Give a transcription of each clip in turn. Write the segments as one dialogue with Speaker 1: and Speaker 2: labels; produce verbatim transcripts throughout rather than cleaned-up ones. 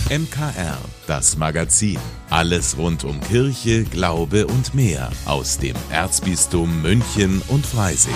Speaker 1: M K R, das Magazin. Alles rund um Kirche, Glaube und mehr aus dem Erzbistum München und Freising.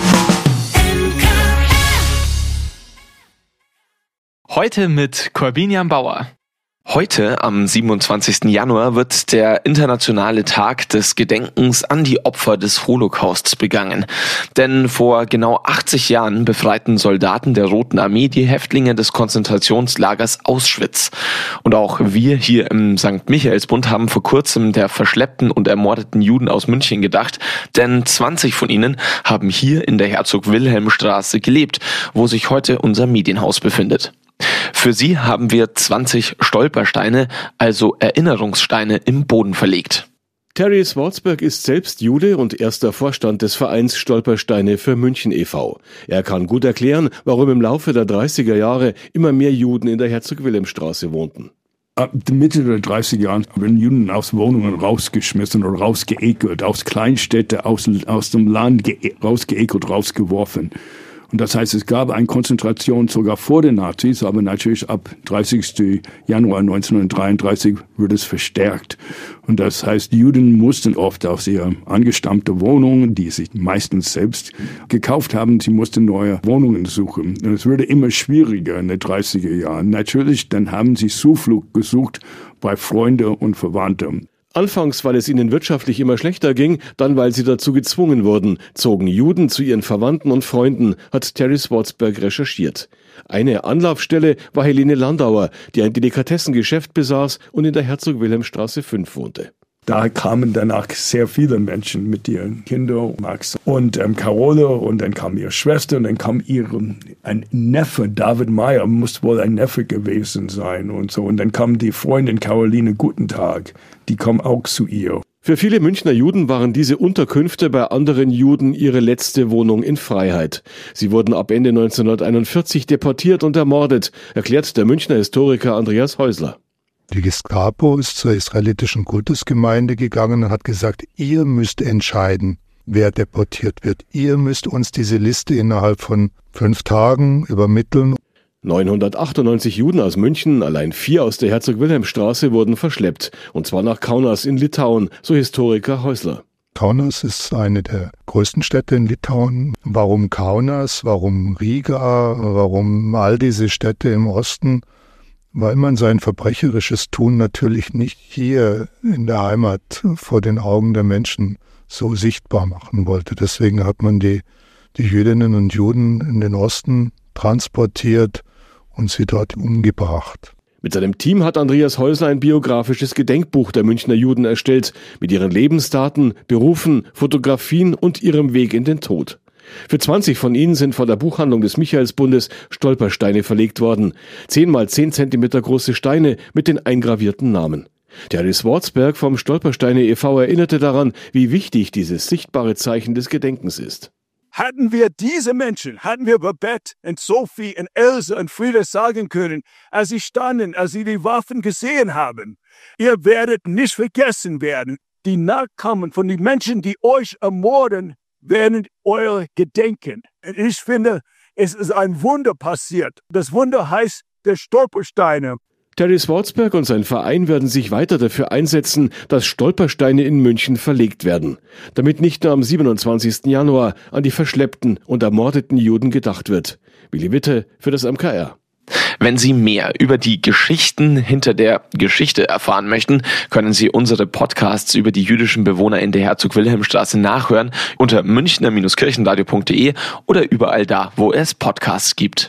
Speaker 2: Heute mit Corbinian Bauer.
Speaker 3: Heute, am siebenundzwanzigsten Januar, wird der internationale Tag des Gedenkens an die Opfer des Holocausts begangen. Denn vor genau achtzig Jahren befreiten Soldaten der Roten Armee die Häftlinge des Konzentrationslagers Auschwitz. Und auch wir hier im Sankt Michaelsbund haben vor kurzem der verschleppten und ermordeten Juden aus München gedacht, denn zwanzig von ihnen haben hier in der Herzog-Wilhelm-Straße gelebt, wo sich heute unser Medienhaus befindet. Für sie haben wir zwanzig Stolpersteine, also Erinnerungssteine, im Boden verlegt.
Speaker 4: Terry Swartzberg ist selbst Jude und erster Vorstand des Vereins Stolpersteine für München e V Er kann gut erklären, warum im Laufe der dreißiger Jahre immer mehr Juden in der Herzog-Wilhelm-Straße wohnten.
Speaker 5: Ab Mitte der dreißiger Jahre werden Juden aus Wohnungen rausgeschmissen oder rausgeekelt, aus Kleinstädten, aus, aus dem Land ge- rausgeekelt, rausgeworfen. Und das heißt, es gab eine Konzentration sogar vor den Nazis, aber natürlich ab dreißigsten Januar neunzehnhundertdreiunddreißig wurde es verstärkt. Und das heißt, Juden mussten oft aus ihrer angestammten Wohnungen, die sie meistens selbst gekauft haben, sie mussten neue Wohnungen suchen. Und es wurde immer schwieriger in den dreißiger Jahren. Natürlich, dann haben sie Zuflucht gesucht bei Freunden und Verwandten.
Speaker 4: Anfangs, weil es ihnen wirtschaftlich immer schlechter ging, dann weil sie dazu gezwungen wurden, zogen Juden zu ihren Verwandten und Freunden, hat Terry Swartzberg recherchiert. Eine Anlaufstelle war Helene Landauer, die ein Delikatessengeschäft besaß und in der Herzog-Wilhelm-Straße fünf wohnte.
Speaker 5: Da kamen danach sehr viele Menschen mit ihren Kindern, Max und ähm, Carole, und dann kam ihre Schwester und dann kam ihre, ein Neffe, David Meyer, muss wohl ein Neffe gewesen sein und so. Und dann kam die Freundin Caroline Gutentag, die kam auch zu ihr.
Speaker 4: Für viele Münchner Juden waren diese Unterkünfte bei anderen Juden ihre letzte Wohnung in Freiheit. Sie wurden ab Ende neunzehnhunderteinundvierzig deportiert und ermordet, erklärt der Münchner Historiker Andreas Häusler.
Speaker 6: Die Gestapo ist zur israelitischen Kultusgemeinde gegangen und hat gesagt, ihr müsst entscheiden, wer deportiert wird. Ihr müsst uns diese Liste innerhalb von fünf Tagen übermitteln.
Speaker 4: neunhundertachtundneunzig Juden aus München, allein vier aus der Herzog-Wilhelm-Straße, wurden verschleppt. Und zwar nach Kaunas in Litauen, so Historiker Häusler.
Speaker 6: Kaunas ist eine der größten Städte in Litauen. Warum Kaunas? Warum Riga? Warum all diese Städte im Osten? Weil man sein verbrecherisches Tun natürlich nicht hier in der Heimat vor den Augen der Menschen so sichtbar machen wollte. Deswegen hat man die, die Jüdinnen und Juden in den Osten transportiert und sie dort umgebracht.
Speaker 4: Mit seinem Team hat Andreas Häusler ein biografisches Gedenkbuch der Münchner Juden erstellt, mit ihren Lebensdaten, Berufen, Fotografien und ihrem Weg in den Tod. Für zwanzig von ihnen sind vor der Buchhandlung des Michaelsbundes Stolpersteine verlegt worden. Zehn mal zehn Zentimeter große Steine mit den eingravierten Namen. Terry Swartzberg vom Stolpersteine e V erinnerte daran, wie wichtig dieses sichtbare Zeichen des Gedenkens ist.
Speaker 7: Hatten wir diese Menschen, hatten wir Babette und Sophie und Else und Frieda sagen können, als sie standen, als sie die Waffen gesehen haben, ihr werdet nicht vergessen werden. Die Nachkommen von den Menschen, die euch ermorden, werden euer gedenken. Ich finde, es ist ein Wunder passiert. Das Wunder heißt der Stolpersteine.
Speaker 4: Terry Swartzberg und sein Verein werden sich weiter dafür einsetzen, dass Stolpersteine in München verlegt werden, damit nicht nur am siebenundzwanzigsten Januar an die verschleppten und ermordeten Juden gedacht wird. Willi Witte für das M K R.
Speaker 3: Wenn Sie mehr über die Geschichten hinter der Geschichte erfahren möchten, können Sie unsere Podcasts über die jüdischen Bewohner in der Herzog-Wilhelm-Straße nachhören unter münchner kirchenradio punkt de oder überall da, wo es Podcasts gibt.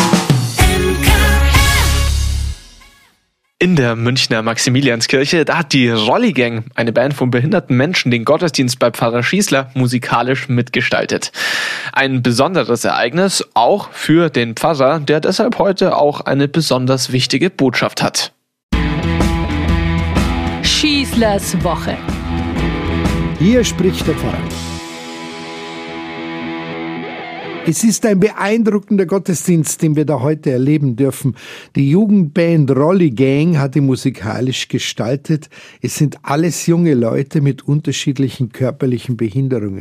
Speaker 3: In der Münchner Maximilianskirche, da hat die Rolli-Gang, eine Band von behinderten Menschen, den Gottesdienst bei Pfarrer Schießler musikalisch mitgestaltet. Ein besonderes Ereignis, auch für den Pfarrer, der deshalb heute auch eine besonders wichtige Botschaft hat.
Speaker 8: Schießlers Woche.
Speaker 9: Hier spricht der Pfarrer. Es ist ein beeindruckender Gottesdienst, den wir da heute erleben dürfen. Die Jugendband Rolli Gang hat ihn musikalisch gestaltet. Es sind alles junge Leute mit unterschiedlichen körperlichen Behinderungen.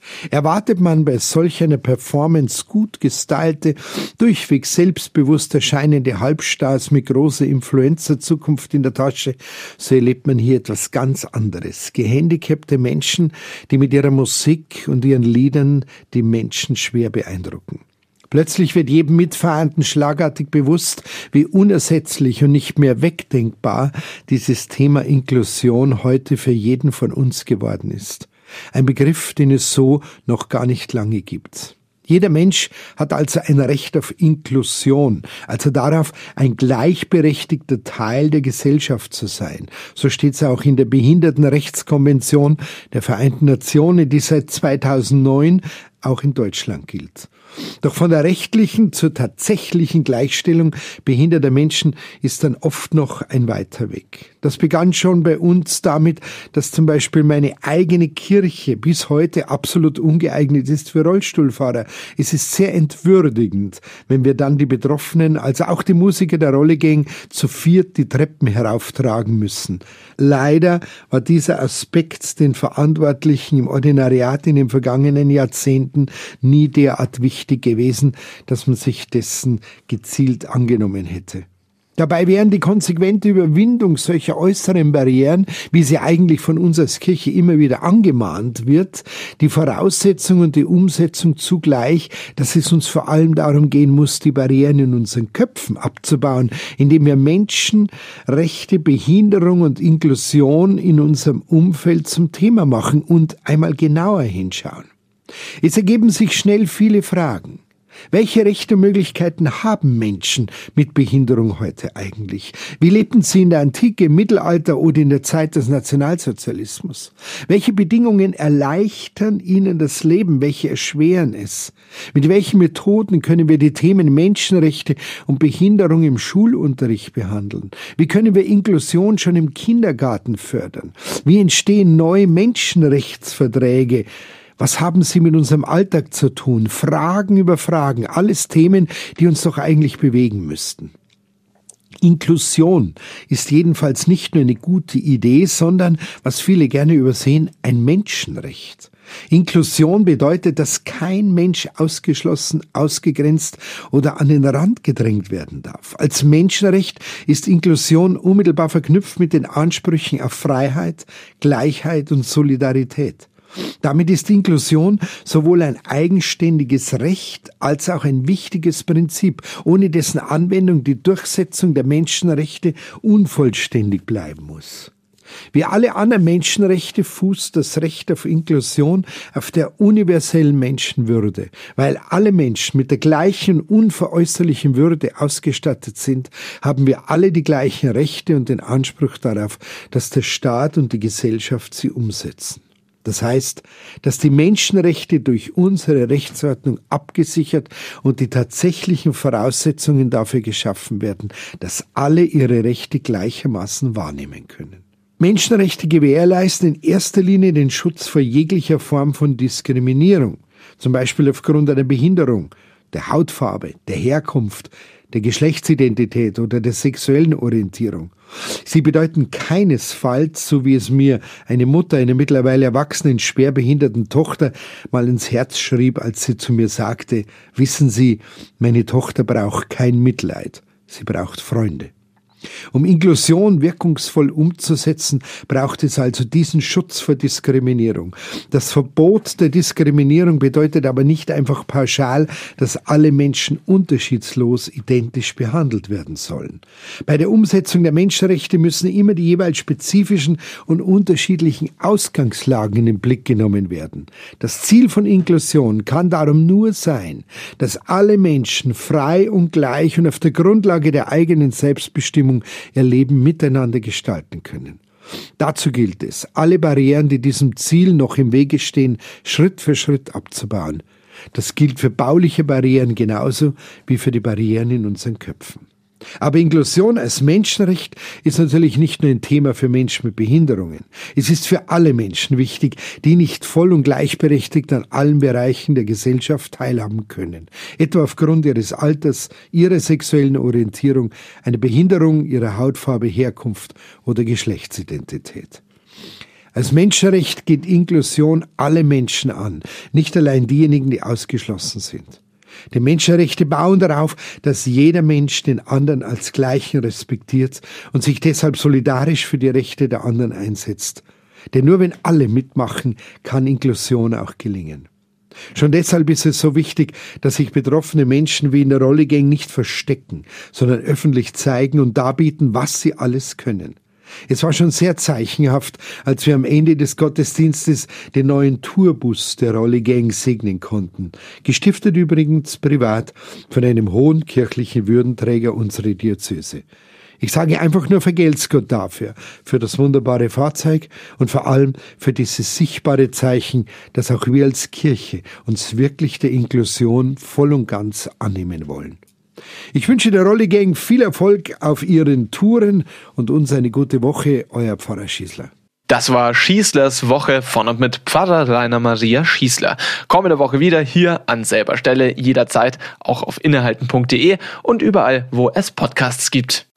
Speaker 9: Erwartet man bei solch einer Performance gut gestylte, durchweg selbstbewusst erscheinende Halbstars mit großer Influencer-Zukunft in der Tasche, so erlebt man hier etwas ganz anderes. Gehandicapte Menschen, die mit ihrer Musik und ihren Liedern die Menschen schwer beeindrucken. Plötzlich wird jedem Mitfahrenden schlagartig bewusst, wie unersetzlich und nicht mehr wegdenkbar dieses Thema Inklusion heute für jeden von uns geworden ist. Ein Begriff, den es so noch gar nicht lange gibt. Jeder Mensch hat also ein Recht auf Inklusion, also darauf, ein gleichberechtigter Teil der Gesellschaft zu sein. So steht es auch in der Behindertenrechtskonvention der Vereinten Nationen, die seit zweitausendneun auch in Deutschland gilt. Doch von der rechtlichen zur tatsächlichen Gleichstellung behinderter Menschen ist dann oft noch ein weiter Weg. Das begann schon bei uns damit, dass zum Beispiel meine eigene Kirche bis heute absolut ungeeignet ist für Rollstuhlfahrer. Es ist sehr entwürdigend, wenn wir dann die Betroffenen, also auch die Musiker der Rollegang, zu viert die Treppen herauftragen müssen. Leider war dieser Aspekt den Verantwortlichen im Ordinariat in den vergangenen Jahrzehnten nie derart wichtig gewesen, dass man sich dessen gezielt angenommen hätte. Dabei wären die konsequente Überwindung solcher äußeren Barrieren, wie sie eigentlich von uns als Kirche immer wieder angemahnt wird, die Voraussetzung und die Umsetzung zugleich, dass es uns vor allem darum gehen muss, die Barrieren in unseren Köpfen abzubauen, indem wir Menschenrechte, Behinderung und Inklusion in unserem Umfeld zum Thema machen und einmal genauer hinschauen. Es ergeben sich schnell viele Fragen. Welche Rechte und Möglichkeiten haben Menschen mit Behinderung heute eigentlich? Wie lebten sie in der Antike, im Mittelalter oder in der Zeit des Nationalsozialismus? Welche Bedingungen erleichtern ihnen das Leben? Welche erschweren es? Mit welchen Methoden können wir die Themen Menschenrechte und Behinderung im Schulunterricht behandeln? Wie können wir Inklusion schon im Kindergarten fördern? Wie entstehen neue Menschenrechtsverträge? Was haben sie mit unserem Alltag zu tun? Fragen über Fragen, alles Themen, die uns doch eigentlich bewegen müssten. Inklusion ist jedenfalls nicht nur eine gute Idee, sondern, was viele gerne übersehen, ein Menschenrecht. Inklusion bedeutet, dass kein Mensch ausgeschlossen, ausgegrenzt oder an den Rand gedrängt werden darf. Als Menschenrecht ist Inklusion unmittelbar verknüpft mit den Ansprüchen auf Freiheit, Gleichheit und Solidarität. Damit ist Inklusion sowohl ein eigenständiges Recht als auch ein wichtiges Prinzip, ohne dessen Anwendung die Durchsetzung der Menschenrechte unvollständig bleiben muss. Wie alle anderen Menschenrechte fußt das Recht auf Inklusion auf der universellen Menschenwürde. Weil alle Menschen mit der gleichen unveräußerlichen Würde ausgestattet sind, haben wir alle die gleichen Rechte und den Anspruch darauf, dass der Staat und die Gesellschaft sie umsetzen. Das heißt, dass die Menschenrechte durch unsere Rechtsordnung abgesichert und die tatsächlichen Voraussetzungen dafür geschaffen werden, dass alle ihre Rechte gleichermaßen wahrnehmen können. Menschenrechte gewährleisten in erster Linie den Schutz vor jeglicher Form von Diskriminierung, zum Beispiel aufgrund einer Behinderung, der Hautfarbe, der Herkunft, der Geschlechtsidentität oder der sexuellen Orientierung. Sie bedeuten keinesfalls, so wie es mir eine Mutter einer mittlerweile erwachsenen, schwerbehinderten Tochter mal ins Herz schrieb, als sie zu mir sagte, wissen Sie, meine Tochter braucht kein Mitleid, sie braucht Freunde. Um Inklusion wirkungsvoll umzusetzen, braucht es also diesen Schutz vor Diskriminierung. Das Verbot der Diskriminierung bedeutet aber nicht einfach pauschal, dass alle Menschen unterschiedslos identisch behandelt werden sollen. Bei der Umsetzung der Menschenrechte müssen immer die jeweils spezifischen und unterschiedlichen Ausgangslagen in den Blick genommen werden. Das Ziel von Inklusion kann darum nur sein, dass alle Menschen frei und gleich und auf der Grundlage der eigenen Selbstbestimmung ihr Leben miteinander gestalten können. Dazu gilt es, alle Barrieren, die diesem Ziel noch im Wege stehen, Schritt für Schritt abzubauen. Das gilt für bauliche Barrieren genauso wie für die Barrieren in unseren Köpfen. Aber Inklusion als Menschenrecht ist natürlich nicht nur ein Thema für Menschen mit Behinderungen. Es ist für alle Menschen wichtig, die nicht voll und gleichberechtigt an allen Bereichen der Gesellschaft teilhaben können. Etwa aufgrund ihres Alters, ihrer sexuellen Orientierung, einer Behinderung, ihrer Hautfarbe, Herkunft oder Geschlechtsidentität. Als Menschenrecht geht Inklusion alle Menschen an, nicht allein diejenigen, die ausgeschlossen sind. Die Menschenrechte bauen darauf, dass jeder Mensch den anderen als Gleichen respektiert und sich deshalb solidarisch für die Rechte der anderen einsetzt. Denn nur wenn alle mitmachen, kann Inklusion auch gelingen. Schon deshalb ist es so wichtig, dass sich betroffene Menschen wie in der Rolligang nicht verstecken, sondern öffentlich zeigen und darbieten, was sie alles können. Es war schon sehr zeichenhaft, als wir am Ende des Gottesdienstes den neuen Tourbus der Rolligang segnen konnten. Gestiftet übrigens privat von einem hohen kirchlichen Würdenträger unserer Diözese. Ich sage einfach nur vergelt's Gott dafür, für das wunderbare Fahrzeug und vor allem für dieses sichtbare Zeichen, dass auch wir als Kirche uns wirklich der Inklusion voll und ganz annehmen wollen. Ich wünsche der Rolligang viel Erfolg auf ihren Touren und uns eine gute Woche, euer Pfarrer Schießler.
Speaker 3: Das war Schießlers Woche von und mit Pfarrer Rainer Maria Schießler. Kommende Woche wieder hier an selber Stelle, jederzeit auch auf innehalten punkt de und überall, wo es Podcasts gibt.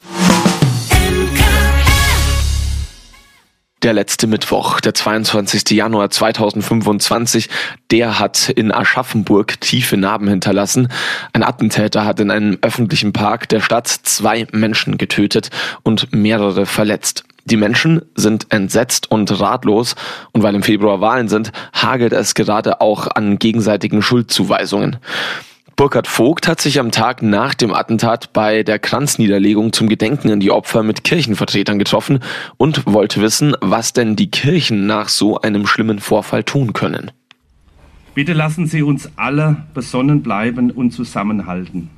Speaker 3: Der letzte Mittwoch, der zweiundzwanzigsten Januar zweitausendfünfundzwanzig, der hat in Aschaffenburg tiefe Narben hinterlassen. Ein Attentäter hat in einem öffentlichen Park der Stadt zwei Menschen getötet und mehrere verletzt. Die Menschen sind entsetzt und ratlos und weil im Februar Wahlen sind, hagelt es gerade auch an gegenseitigen Schuldzuweisungen. Burkhard Vogt hat sich am Tag nach dem Attentat bei der Kranzniederlegung zum Gedenken an die Opfer mit Kirchenvertretern getroffen und wollte wissen, was denn die Kirchen nach so einem schlimmen Vorfall tun können.
Speaker 10: Bitte lassen Sie uns alle besonnen bleiben und zusammenhalten.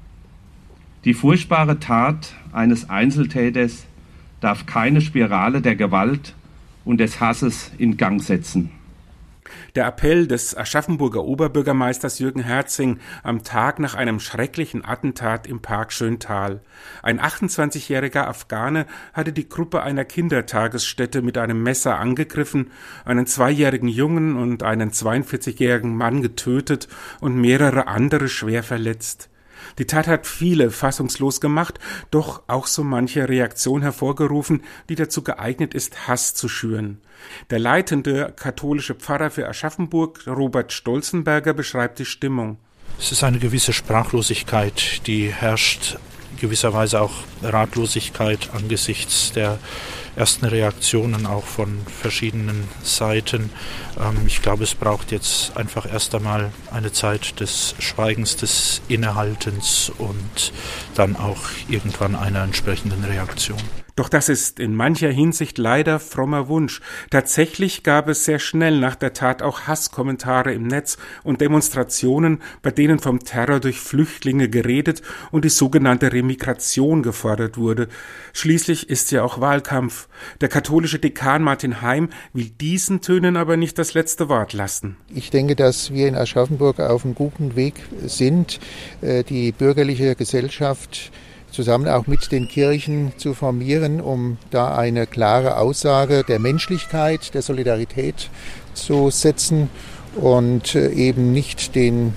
Speaker 10: Die furchtbare Tat eines Einzeltäters darf keine Spirale der Gewalt und des Hasses in Gang setzen.
Speaker 11: Der Appell des Aschaffenburger Oberbürgermeisters Jürgen Herzing am Tag nach einem schrecklichen Attentat im Park Schöntal. Ein achtundzwanzigjähriger Afghane hatte die Gruppe einer Kindertagesstätte mit einem Messer angegriffen, einen zweijährigen Jungen und einen zweiundvierzigjährigen Mann getötet und mehrere andere schwer verletzt. Die Tat hat viele fassungslos gemacht, doch auch so manche Reaktion hervorgerufen, die dazu geeignet ist, Hass zu schüren. Der leitende katholische Pfarrer für Aschaffenburg, Robert Stolzenberger, beschreibt die Stimmung.
Speaker 12: Es ist eine gewisse Sprachlosigkeit, die herrscht, gewisserweise auch Ratlosigkeit angesichts der ersten Reaktionen auch von verschiedenen Seiten. Ähm, ich glaube, es braucht jetzt einfach erst einmal eine Zeit des Schweigens, des Innehaltens und dann auch irgendwann einer entsprechenden Reaktion.
Speaker 11: Doch das ist in mancher Hinsicht leider frommer Wunsch. Tatsächlich gab es sehr schnell nach der Tat auch Hasskommentare im Netz und Demonstrationen, bei denen vom Terror durch Flüchtlinge geredet und die sogenannte Remigration gefordert wurde. Schließlich ist ja auch Wahlkampf. Der katholische Dekan Martin Heim will diesen Tönen aber nicht das letzte Wort lassen.
Speaker 13: Ich denke, dass wir in Aschaffenburg auf einem guten Weg sind, die bürgerliche Gesellschaft zusammen auch mit den Kirchen zu formieren, um da eine klare Aussage der Menschlichkeit, der Solidarität zu setzen und eben nicht den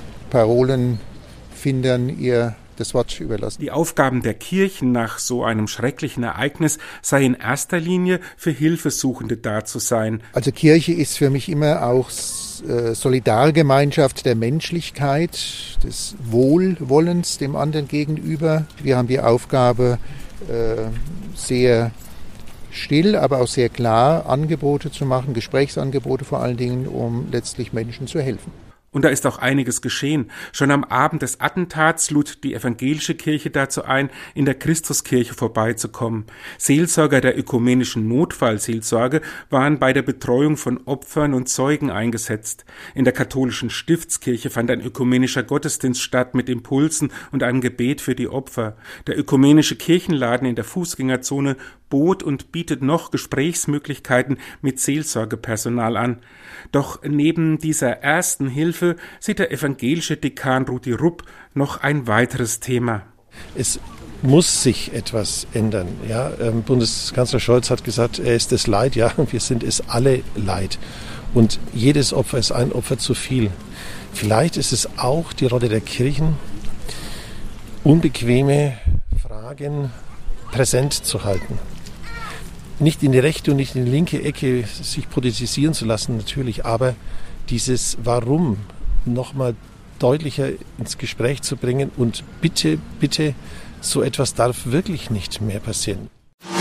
Speaker 13: Parolenfindern ihr das Wort überlassen.
Speaker 11: Die Aufgaben der Kirchen nach so einem schrecklichen Ereignis sei in erster Linie für Hilfesuchende da zu sein.
Speaker 13: Also Kirche ist für mich immer auch Solidargemeinschaft der Menschlichkeit, des Wohlwollens dem anderen gegenüber. Wir haben die Aufgabe, sehr still, aber auch sehr klar Angebote zu machen, Gesprächsangebote vor allen Dingen, um letztlich Menschen zu helfen.
Speaker 11: Und da ist auch einiges geschehen. Schon am Abend des Attentats lud die evangelische Kirche dazu ein, in der Christuskirche vorbeizukommen. Seelsorger der ökumenischen Notfallseelsorge waren bei der Betreuung von Opfern und Zeugen eingesetzt. In der katholischen Stiftskirche fand ein ökumenischer Gottesdienst statt mit Impulsen und einem Gebet für die Opfer. Der ökumenische Kirchenladen in der Fußgängerzone bot und bietet noch Gesprächsmöglichkeiten mit Seelsorgepersonal an. Doch neben dieser ersten Hilfe sieht der evangelische Dekan Rudi Rupp noch ein weiteres Thema.
Speaker 14: Es muss sich etwas ändern. Ja, ähm, Bundeskanzler Scholz hat gesagt, er ist es leid. Ja, wir sind es alle leid. Und jedes Opfer ist ein Opfer zu viel. Vielleicht ist es auch die Rolle der Kirchen, unbequeme Fragen präsent zu halten. nicht in die rechte und nicht in die linke Ecke sich politisieren zu lassen, natürlich, aber dieses Warum nochmal deutlicher ins Gespräch zu bringen und bitte, bitte, so etwas darf wirklich nicht mehr passieren.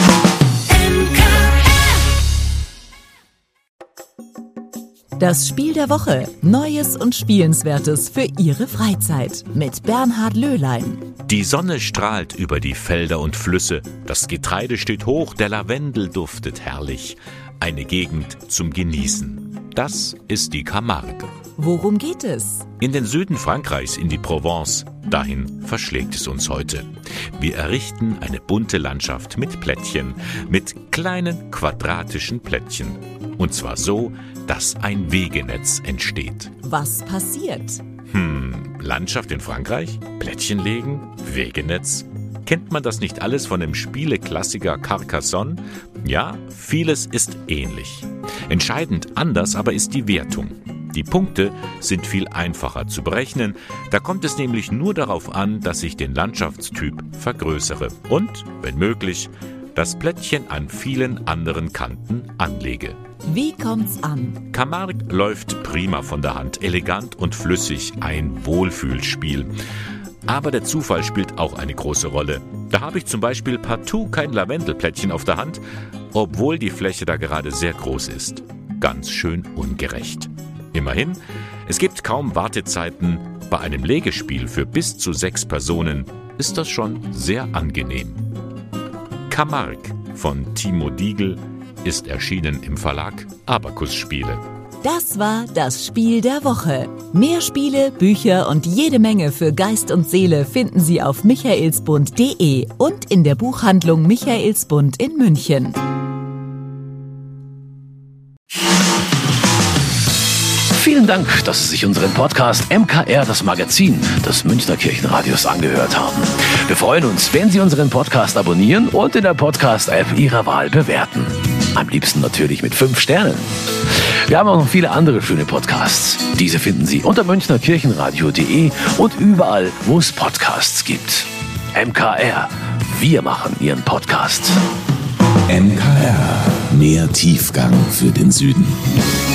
Speaker 8: Das Spiel der Woche. Neues und Spielenswertes für Ihre Freizeit. Mit Bernhard Löhlein.
Speaker 15: Die Sonne strahlt über die Felder und Flüsse. Das Getreide steht hoch, der Lavendel duftet herrlich. Eine Gegend zum Genießen. Das ist die Camargue.
Speaker 8: Worum geht es?
Speaker 15: In den Süden Frankreichs, in die Provence. Dahin verschlägt es uns heute. Wir errichten eine bunte Landschaft mit Plättchen, mit kleinen quadratischen Plättchen. Und zwar so, dass ein Wegenetz entsteht.
Speaker 8: Was passiert?
Speaker 15: Hm, Landschaft in Frankreich? Plättchen legen? Wegenetz? Kennt man das nicht alles von dem Spieleklassiker Carcassonne? Ja, vieles ist ähnlich. Entscheidend anders aber ist die Wertung. Die Punkte sind viel einfacher zu berechnen. Da kommt es nämlich nur darauf an, dass ich den Landschaftstyp vergrößere und, wenn möglich, das Plättchen an vielen anderen Kanten anlege.
Speaker 8: Wie kommt's an?
Speaker 15: Camargue läuft prima von der Hand, elegant und flüssig, ein Wohlfühlspiel. Aber der Zufall spielt auch eine große Rolle. Da habe ich zum Beispiel partout kein Lavendelplättchen auf der Hand, obwohl die Fläche da gerade sehr groß ist. Ganz schön ungerecht. Immerhin, es gibt kaum Wartezeiten. Bei einem Legespiel für bis zu sechs Personen ist das schon sehr angenehm. Camargue von Timo Diegel ist erschienen im Verlag Abacus Spiele.
Speaker 8: Das war das Spiel der Woche. Mehr Spiele, Bücher und jede Menge für Geist und Seele finden Sie auf michaelsbund punkt de und in der Buchhandlung Michaelsbund in München.
Speaker 16: Vielen Dank, dass Sie sich unseren Podcast M K R, das Magazin des Münchner Kirchenradios, angehört haben. Wir freuen uns, wenn Sie unseren Podcast abonnieren und in der Podcast-App Ihrer Wahl bewerten. Am liebsten natürlich mit fünf Sternen. Wir haben auch noch viele andere schöne Podcasts. Diese finden Sie unter münchner kirchenradio punkt de und überall, wo es Podcasts gibt. M K R, wir machen Ihren Podcast.
Speaker 1: M K R, mehr Tiefgang für den Süden.